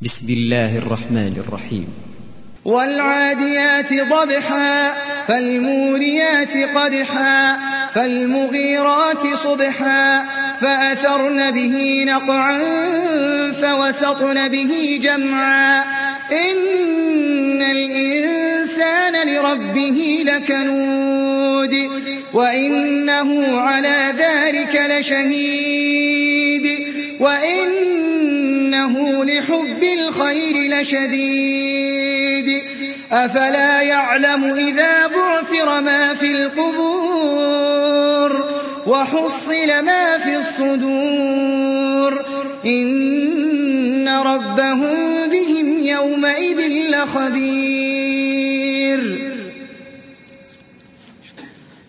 بسم الله الرحمن الرحيم. والعاديات ضبحا فالموريات قدحا فالمغيرات صبحا فأثرن به نقعا فوسطن به جمعا إن الإنسان لربه لكنود وإنه على ذلك لشهيد وإنه لحب الخير لشديد أفلا يعلم إذا بعثر ما في القبور وحصل ما في الصدور إن ربهم بهم يومئذ لخبير.